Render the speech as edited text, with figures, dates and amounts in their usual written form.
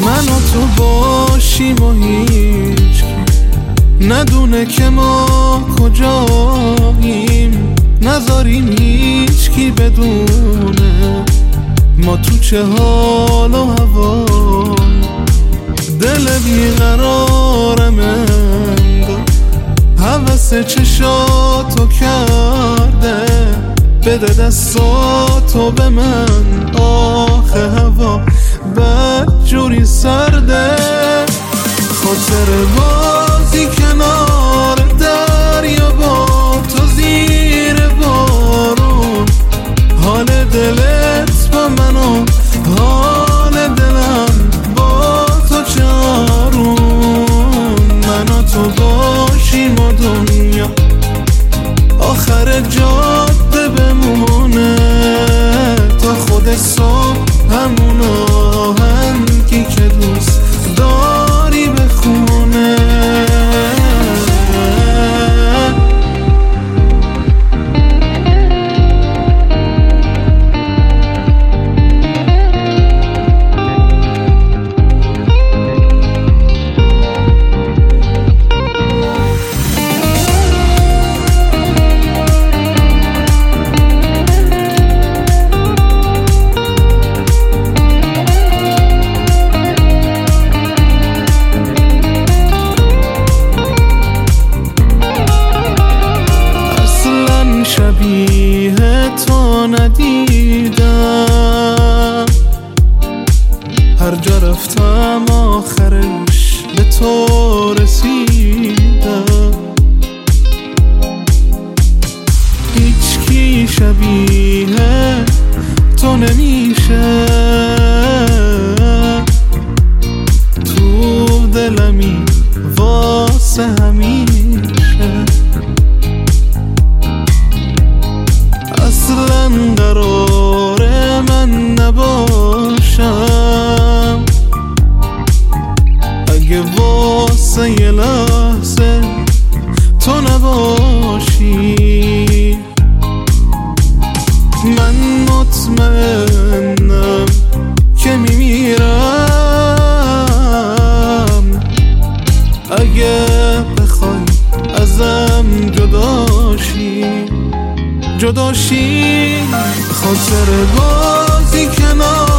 من و تو باشیم و هیچ ندونه که ما کجاییم، نذاریم هیچ کی بدونه ما تو چه حال و هوا. دل بیقرارم انگار هوس چشاتو کرده، بده دستاتو به من آخه هوا بد جوری سرده. خاطر بازی کنار دریا با تو زیر بارون، حال دلت با من و حال دلم با تو چارون. من و تو باشیم و دنیا آخر جاده بمونه، تا خود صبح همون آهنگی که دوست داری بخونه. شبیه تو ندیدم، هر جا رفتم آخرش به تو رسیدم. هیچ کی شبیه تو نمیشه، تو دلمی واسه همیشه. اصلا قرار من نباشم اگه واسه یه لحظه تو نباشی. من مطمئنم که میمیرم اگه بخوای ازم جداشی. خاطر بازی کنار